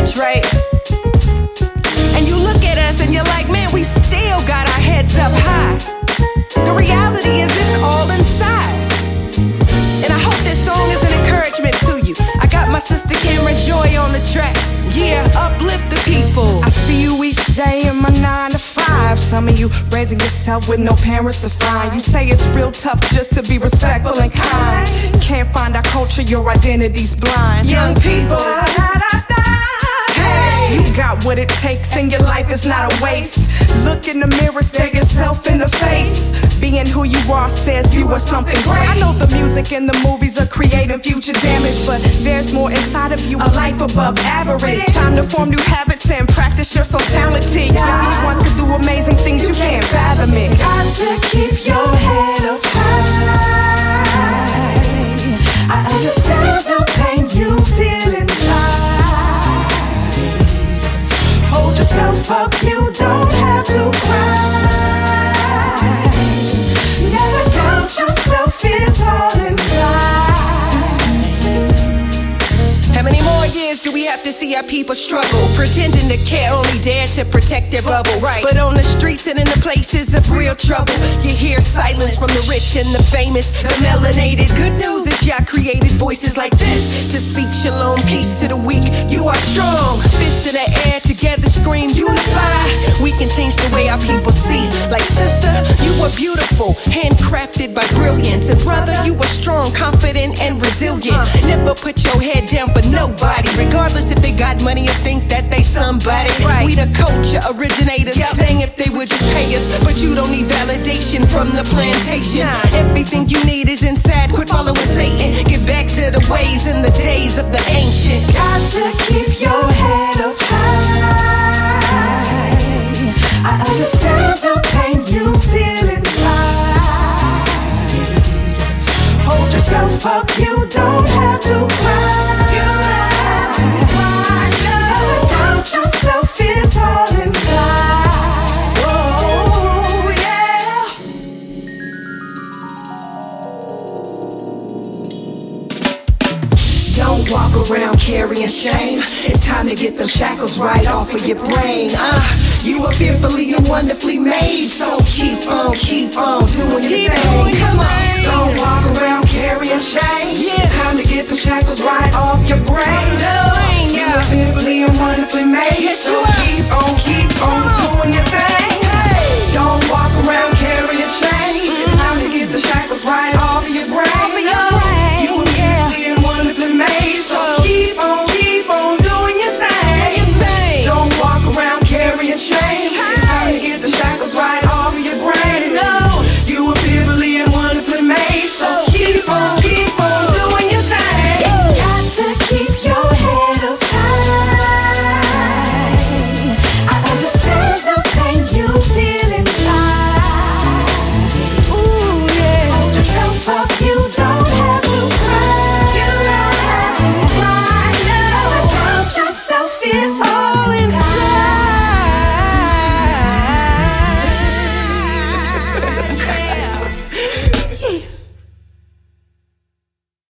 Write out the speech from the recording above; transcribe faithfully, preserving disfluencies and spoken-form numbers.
much, right? And you look at us and you're like, man, we still got our heads up high. The reality is it's all inside. And I hope this song is an encouragement to you. I got my sister Cameron Joy on the track. Yeah, uplift the people. I see you each day in my nine to five. Some of you raising yourself with no parents to find. You say it's real tough just to be respectful and kind. Can't find our culture, your identity's blind. Young people, hey, you got what it takes and your life is not a waste. Look in the mirror, stare yourself in the face. Being who you are says you are something great. I know the music and the movies are creating future damage, but there's more inside of you, a life above average. Time to form new habits and practice, you're so talented. Young, he wants to do amazing things, you can't fathom it. Got to keep your head up high. I understand the pain you feel inside. Hold yourself up, you don't have to cry. Never doubt yourself, it's all inside. How many more years do we have to see our people struggle? Pretending to care, only dare to protect their bubble. Right. But on the streets and in the places of real trouble, you hear silence from the rich and the famous, the melanated. Good news is y'all created voices like this to speak shalom, peace to the weak. You are strong, fists in the air, together scream unify. We can change the way our people see. Like sister, you are beautiful, handcrafted by brilliance. And brother, you are strong, confident and resilient. Never put your head down for nobody, regardless if they got money or think that they somebody. Right. We the culture originators. Yep. Dang if they would just pay us, but you don't need validation from the plantation. Nah. Everything you need is inside. Quit following Satan. Get back to the ways and the days of the ancient. Got to keep your head up high. I understand the pain you feel inside. Hold yourself up, you don't have to cry. Yourself is all inside. Oh, yeah. Don't walk around carrying shame. It's time to get them shackles right off of your brain. Uh, you are fearfully and wonderfully made, so keep on, keep on doing your thing. Come on. Don't walk around carrying shame. Yeah. It's time to get the shackles right off your brain. You are fearfully and wonderfully made, yes, so keep on, keep on doing your thing. Hey. Don't walk around carrying shame. Mm-hmm. It's time to get the shackles right off of your brain. Off of your brain. You are fearfully and wonderfully made, so keep on, keep on doing your thing. Your thing. Don't walk around carrying shame. Hey. It's time to get the shackles right